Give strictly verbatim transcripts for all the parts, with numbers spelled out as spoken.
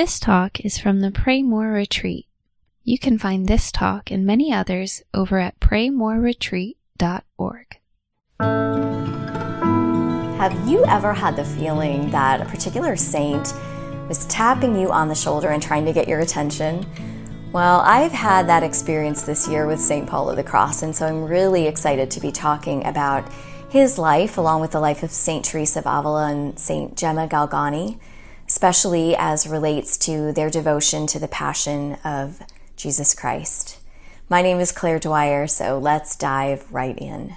This talk is from the Pray More Retreat. You can find this talk and many others over at pray more retreat dot org. Have you ever had the feeling that a particular saint was tapping you on the shoulder and trying to get your attention? Well, I've had that experience this year with Saint Paul of the Cross, and so I'm really excited to be talking about his life, along with the life of Saint Teresa of Avila and Saint Gemma Galgani, especially as relates to their devotion to the Passion of Jesus Christ. My name is Claire Dwyer, so let's dive right in.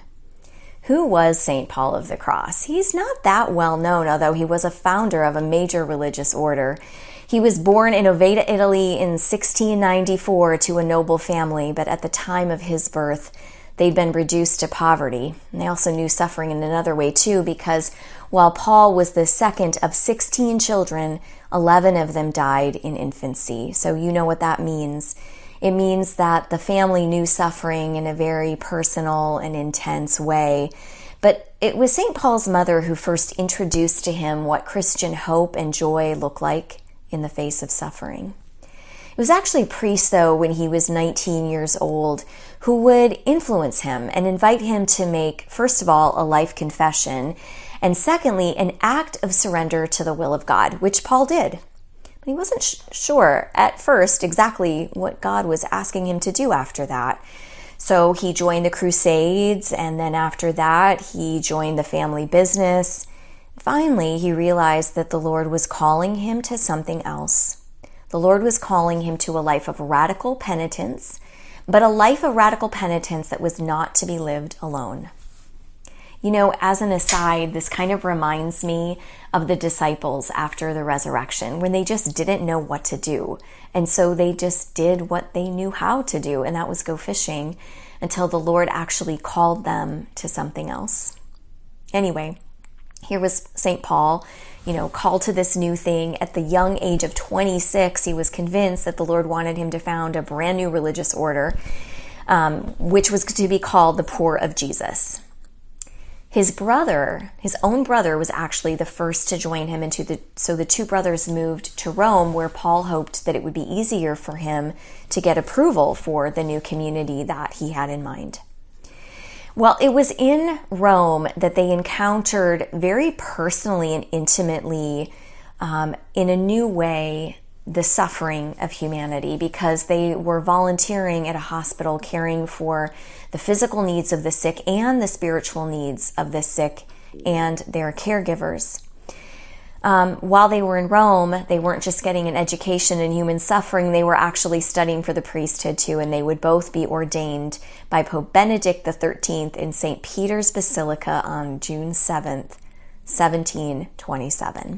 Who was Saint Paul of the Cross? He's not that well known, although he was a founder of a major religious order. He was born in Oveda, Italy in sixteen ninety-four to a noble family, but at the time of his birth, they'd been reduced to poverty. And they also knew suffering in another way too, because while Paul was the second of sixteen children, eleven of them died in infancy. So you know what that means. It means that the family knew suffering in a very personal and intense way. But it was Saint Paul's mother who first introduced to him what Christian hope and joy look like in the face of suffering. It was actually a priest, though, when he was nineteen years old, who would influence him and invite him to make, first of all, a life confession, and secondly, an act of surrender to the will of God, which Paul did. But he wasn't sh- sure at first exactly what God was asking him to do after that. So he joined the Crusades, and then after that, he joined the family business. Finally, he realized that the Lord was calling him to something else. The Lord was calling him to a life of radical penitence, but a life of radical penitence that was not to be lived alone. You know, as an aside, this kind of reminds me of the disciples after the resurrection, when they just didn't know what to do. And so they just did what they knew how to do, and that was go fishing, until the Lord actually called them to something else. Anyway, here was Saint Paul, you know, called to this new thing. At the young age of twenty-six, he was convinced that the Lord wanted him to found a brand new religious order, um, which was to be called the Poor of Jesus. His brother, his own brother, was actually the first to join him into the, so the two brothers moved to Rome, where Paul hoped that it would be easier for him to get approval for the new community that he had in mind. Well, it was in Rome that they encountered very personally and intimately, um, in a new way, the suffering of humanity, because they were volunteering at a hospital caring for the physical needs of the sick and the spiritual needs of the sick and their caregivers. Um, while they were in Rome, they weren't just getting an education in human suffering, they were actually studying for the priesthood too, and they would both be ordained by Pope Benedict the thirteenth in Saint Peter's Basilica on June seventh, seventeen twenty-seven.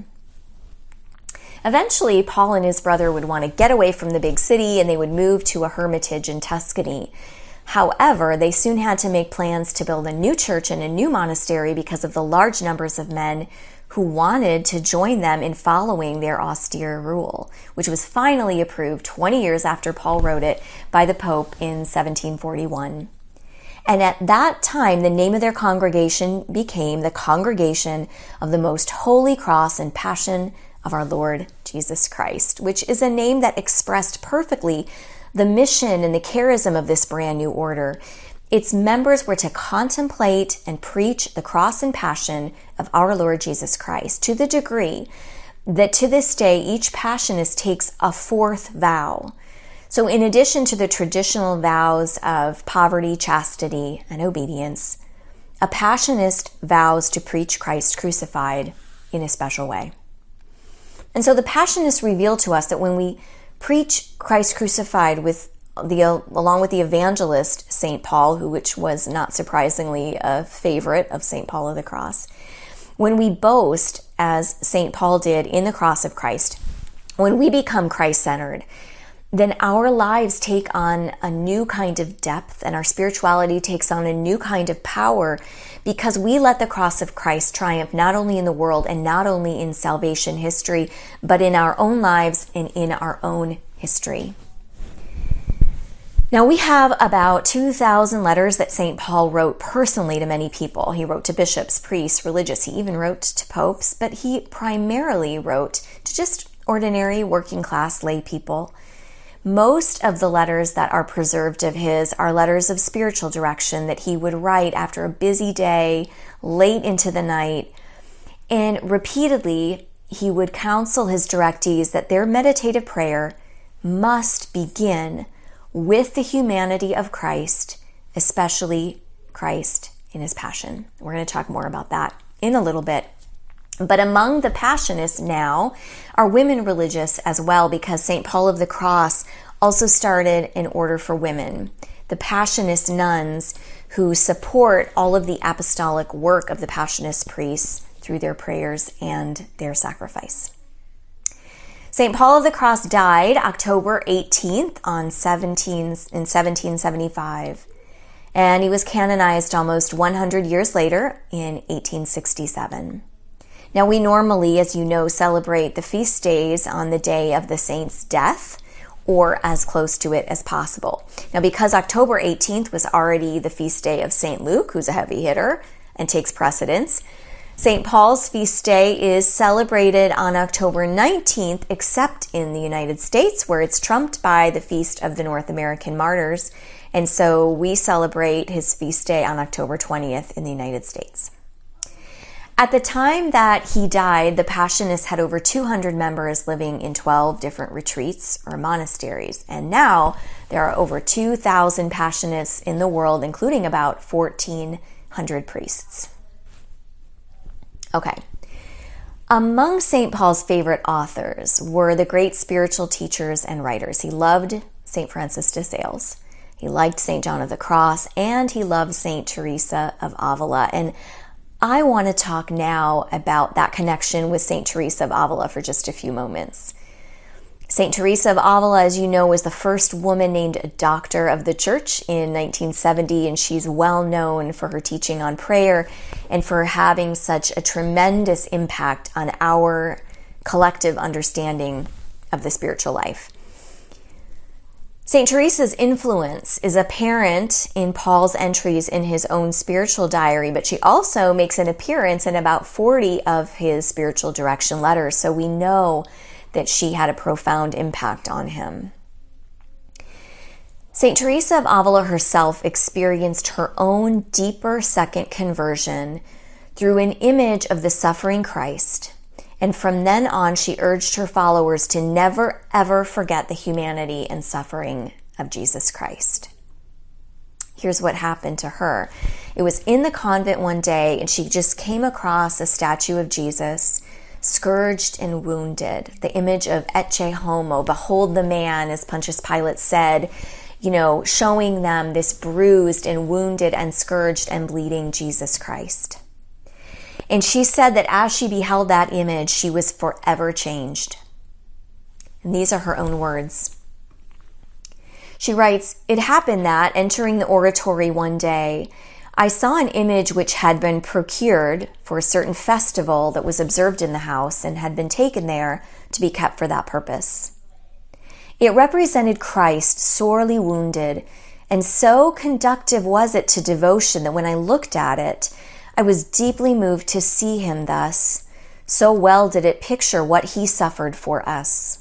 Eventually, Paul and his brother would want to get away from the big city, and they would move to a hermitage in Tuscany. However, they soon had to make plans to build a new church and a new monastery because of the large numbers of men who wanted to join them in following their austere rule, which was finally approved twenty years after Paul wrote it by the Pope in seventeen forty-one. And at that time, the name of their congregation became the Congregation of the Most Holy Cross and Passion of our Lord Jesus Christ, which is a name that expressed perfectly the mission and the charism of this brand new order. Its members were to contemplate and preach the cross and passion of our Lord Jesus Christ, to the degree that to this day each passionist takes a fourth vow. So in addition to the traditional vows of poverty, chastity, and obedience, a passionist vows to preach Christ crucified in a special way. And so the Passionists reveal to us that when we preach Christ crucified with the along with the evangelist Saint Paul, who which was not surprisingly a favorite of Saint Paul of the Cross, when we boast, as Saint Paul did, in the cross of Christ, when we become Christ-centered, then our lives take on a new kind of depth and our spirituality takes on a new kind of power, because we let the cross of Christ triumph not only in the world and not only in salvation history, but in our own lives and in our own history. Now, we have about two thousand letters that Saint Paul wrote personally to many people. He wrote to bishops, priests, religious. He even wrote to popes, but he primarily wrote to just ordinary working class lay people. Most of the letters that are preserved of his are letters of spiritual direction that he would write after a busy day, late into the night. And repeatedly, he would counsel his directees that their meditative prayer must begin with the humanity of Christ, especially Christ in his passion. We're going to talk more about that in a little bit. But among the Passionists now are women religious as well, because Saint Paul of the Cross also started an order for women, the Passionist nuns, who support all of the apostolic work of the Passionist priests through their prayers and their sacrifice. Saint Paul of the Cross died October eighteenth on seventeen in seventeen seventy-five, and he was canonized almost one hundred years later in eighteen sixty-seven. Now, we normally, as you know, celebrate the feast days on the day of the saint's death, or as close to it as possible. Now, because October eighteenth was already the feast day of Saint Luke, who's a heavy hitter and takes precedence, Saint Paul's feast day is celebrated on October nineteenth, except in the United States, where it's trumped by the feast of the North American martyrs. And so we celebrate his feast day on October twentieth in the United States. At the time that he died, the Passionists had over two hundred members living in twelve different retreats or monasteries. And now there are over two thousand Passionists in the world, including about fourteen hundred priests. Okay. Among Saint Paul's favorite authors were the great spiritual teachers and writers. He loved Saint Francis de Sales. He liked Saint John of the Cross, and he loved Saint Teresa of Avila. And I want to talk now about that connection with Saint Teresa of Avila for just a few moments. Saint Teresa of Avila, as you know, was the first woman named a doctor of the church in nineteen seventy, and she's well known for her teaching on prayer and for having such a tremendous impact on our collective understanding of the spiritual life. Saint Teresa's influence is apparent in Paul's entries in his own spiritual diary, but she also makes an appearance in about forty of his spiritual direction letters, so we know that she had a profound impact on him. Saint Teresa of Avila herself experienced her own deeper second conversion through an image of the suffering Christ. And from then on, she urged her followers to never, ever forget the humanity and suffering of Jesus Christ. Here's what happened to her. It was in the convent one day, and she just came across a statue of Jesus, scourged and wounded. The image of Ecce Homo, behold the man, as Pontius Pilate said, you know, showing them this bruised and wounded and scourged and bleeding Jesus Christ. And she said that as she beheld that image, she was forever changed. And these are her own words. She writes, "It happened that, entering the oratory one day, I saw an image which had been procured for a certain festival that was observed in the house and had been taken there to be kept for that purpose. It represented Christ sorely wounded, and so conductive was it to devotion that when I looked at it, I was deeply moved to see him thus. So well did it picture what he suffered for us.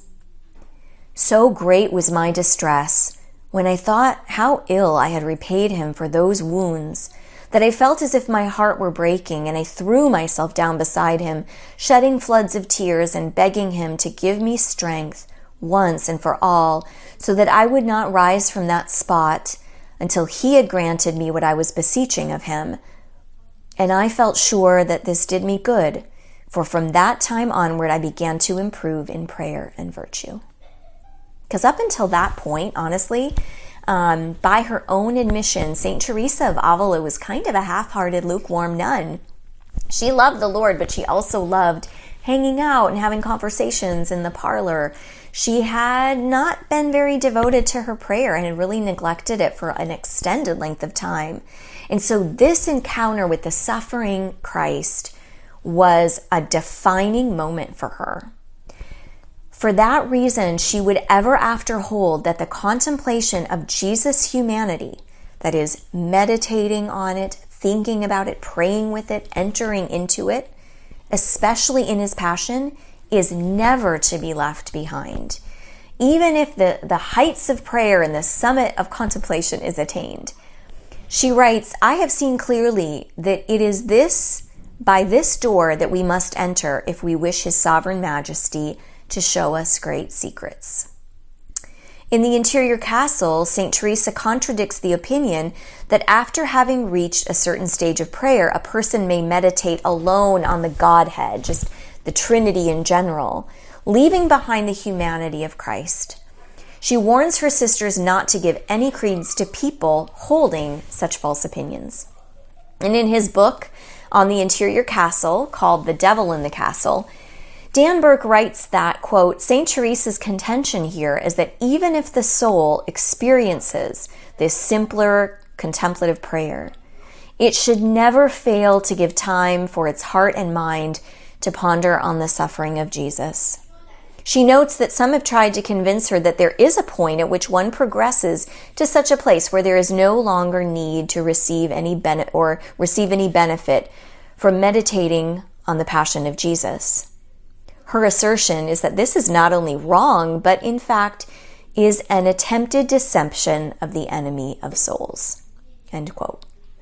So great was my distress when I thought how ill I had repaid him for those wounds, that I felt as if my heart were breaking, and I threw myself down beside him, shedding floods of tears and begging him to give me strength once and for all, so that I would not rise from that spot until he had granted me what I was beseeching of him. And I felt sure that this did me good, for from that time onward I began to improve in prayer and virtue." Because up until that point, honestly, um, by her own admission, Saint Teresa of Avila was kind of a half-hearted, lukewarm nun. She loved the Lord, but she also loved hanging out and having conversations in the parlor. She had not been very devoted to her prayer and had really neglected it for an extended length of time. And so this encounter with the suffering Christ was a defining moment for her. For that reason, she would ever after hold that the contemplation of Jesus' humanity, that is, meditating on it, thinking about it, praying with it, entering into it, especially in his passion, is never to be left behind, even if the, the heights of prayer and the summit of contemplation is attained. She writes, I have seen clearly that it is this, by this door that we must enter if we wish His sovereign majesty to show us great secrets. In the Interior Castle, Saint Teresa contradicts the opinion that after having reached a certain stage of prayer, a person may meditate alone on the Godhead, just the Trinity in general, leaving behind the humanity of Christ. She warns her sisters not to give any credence to people holding such false opinions. And in his book on the Interior Castle, called The Devil in the Castle, Dan Burke writes that, quote, Saint Teresa's contention here is that even if the soul experiences this simpler contemplative prayer, it should never fail to give time for its heart and mind to ponder on the suffering of Jesus. She notes that some have tried to convince her that there is a point at which one progresses to such a place where there is no longer need to receive any benefit or receive any benefit from meditating on the passion of Jesus. Her assertion is that this is not only wrong, but in fact is an attempted deception of the enemy of souls. End quote.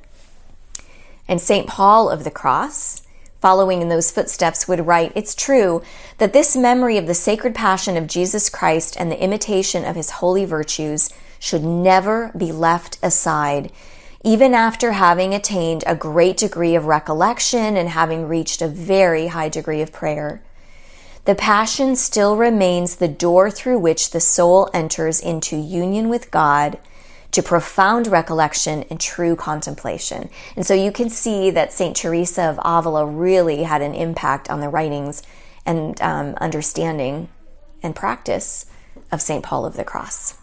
And Saint Paul of the Cross, following in those footsteps, would write, it's true that this memory of the sacred passion of Jesus Christ and the imitation of his holy virtues should never be left aside, even after having attained a great degree of recollection and having reached a very high degree of prayer. The passion still remains the door through which the soul enters into union with God, to profound recollection and true contemplation. And so you can see that Saint Teresa of Avila really had an impact on the writings and um, understanding and practice of Saint Paul of the Cross.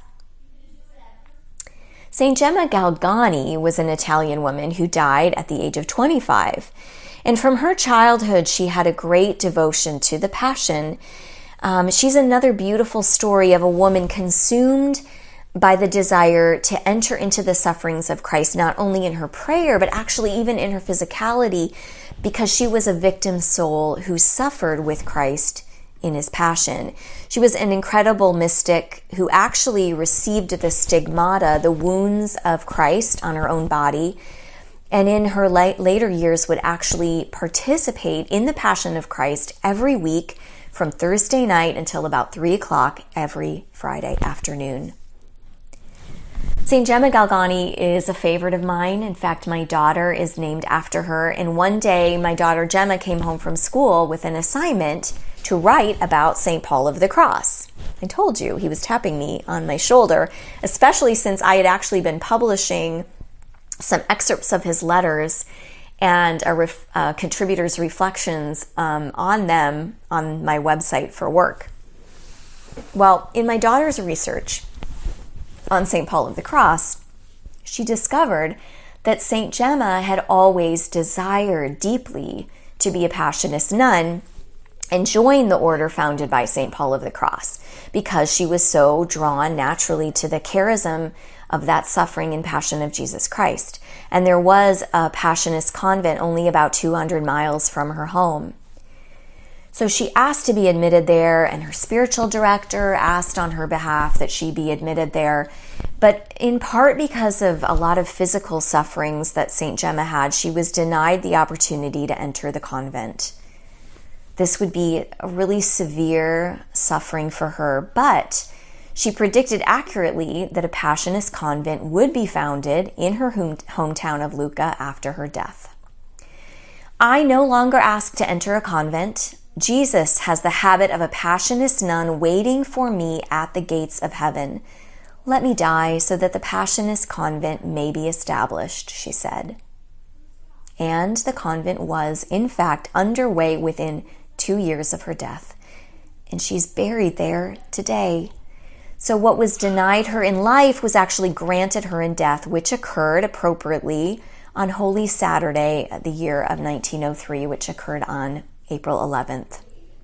Saint Gemma Galgani was an Italian woman who died at the age of twenty-five. And from her childhood, she had a great devotion to the Passion. Um, she's another beautiful story of a woman consumed by the desire to enter into the sufferings of Christ, not only in her prayer, but actually even in her physicality, because she was a victim soul who suffered with Christ in his passion. She was an incredible mystic who actually received the stigmata, the wounds of Christ on her own body, and in her later years would actually participate in the Passion of Christ every week from Thursday night until about three o'clock every Friday afternoon. Saint Gemma Galgani is a favorite of mine. In fact, my daughter is named after her. And one day, my daughter Gemma came home from school with an assignment to write about Saint Paul of the Cross. I told you he was tapping me on my shoulder, especially since I had actually been publishing some excerpts of his letters and a ref, uh, contributor's reflections um, on them on my website for work. Well, in my daughter's research on Saint Paul of the Cross, she discovered that Saint Gemma had always desired deeply to be a Passionist nun and join the order founded by Saint Paul of the Cross because she was so drawn naturally to the charism of that suffering and passion of Jesus Christ. And there was a Passionist convent only about two hundred miles from her home. So she asked to be admitted there, and her spiritual director asked on her behalf that she be admitted there. But in part because of a lot of physical sufferings that Saint Gemma had, she was denied the opportunity to enter the convent. This would be a really severe suffering for her, but she predicted accurately that a Passionist convent would be founded in her home- hometown of Lucca after her death. I no longer ask to enter a convent. Jesus has the habit of a Passionist nun waiting for me at the gates of heaven. Let me die so that the Passionist convent may be established, she said. And the convent was, in fact, underway within two years of her death. And she's buried there today. So what was denied her in life was actually granted her in death, which occurred appropriately on Holy Saturday, the year of nineteen oh three, which occurred on April eleventh.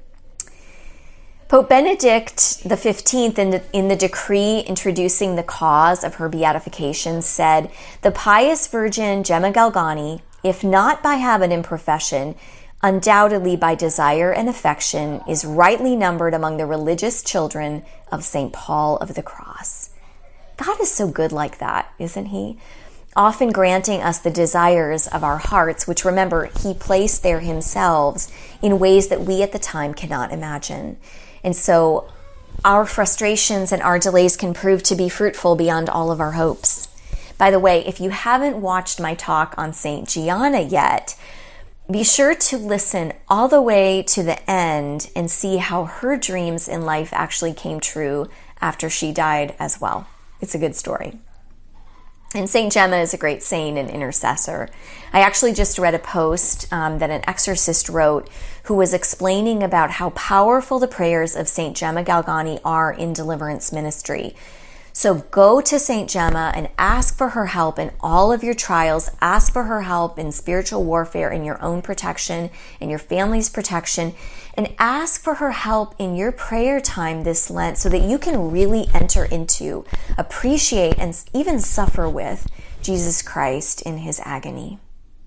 Pope Benedict the fifteenth, in the, in the decree introducing the cause of her beatification, said, "The pious Virgin Gemma Galgani, if not by habit and profession, undoubtedly by desire and affection, is rightly numbered among the religious children of Saint Paul of the Cross. God is so good like that, isn't he? Often granting us the desires of our hearts, which, remember, he placed there himself in ways that we at the time cannot imagine. And so our frustrations and our delays can prove to be fruitful beyond all of our hopes. By the way, if you haven't watched my talk on Saint Gianna yet, be sure to listen all the way to the end and see how her dreams in life actually came true after she died as well. It's a good story. And Saint Gemma is a great saint and intercessor. I actually just read a post um, that an exorcist wrote who was explaining about how powerful the prayers of Saint Gemma Galgani are in deliverance ministry. So go to Saint Gemma and ask for her help in all of your trials. Ask for her help in spiritual warfare, in your own protection, in your family's protection, and ask for her help in your prayer time this Lent so that you can really enter into, appreciate, and even suffer with Jesus Christ in his agony.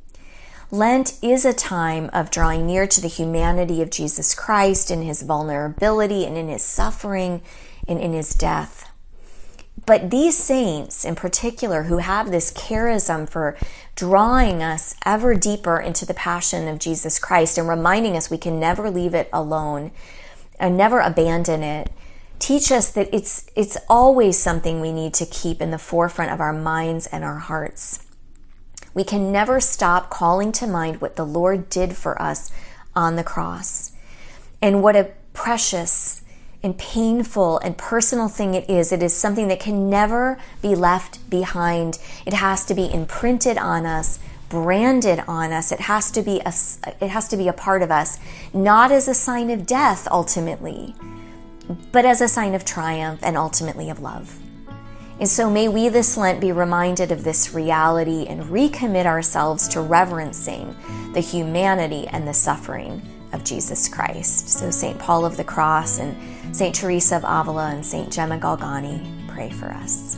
Lent is a time of drawing near to the humanity of Jesus Christ in his vulnerability and in his suffering and in his death. But these saints in particular who have this charism for drawing us ever deeper into the passion of Jesus Christ and reminding us we can never leave it alone and never abandon it, teach us that it's it's always something we need to keep in the forefront of our minds and our hearts. We can never stop calling to mind what the Lord did for us on the cross and what a precious and painful and personal thing it is. It is something that can never be left behind. It has to be imprinted on us, branded on us. It has to be a, it has to be a part of us, not as a sign of death ultimately, but as a sign of triumph and ultimately of love. And so may we this Lent be reminded of this reality and recommit ourselves to reverencing the humanity and the suffering of Jesus Christ. So Saint Paul of the Cross and Saint Teresa of Avila and Saint Gemma Galgani, pray for us.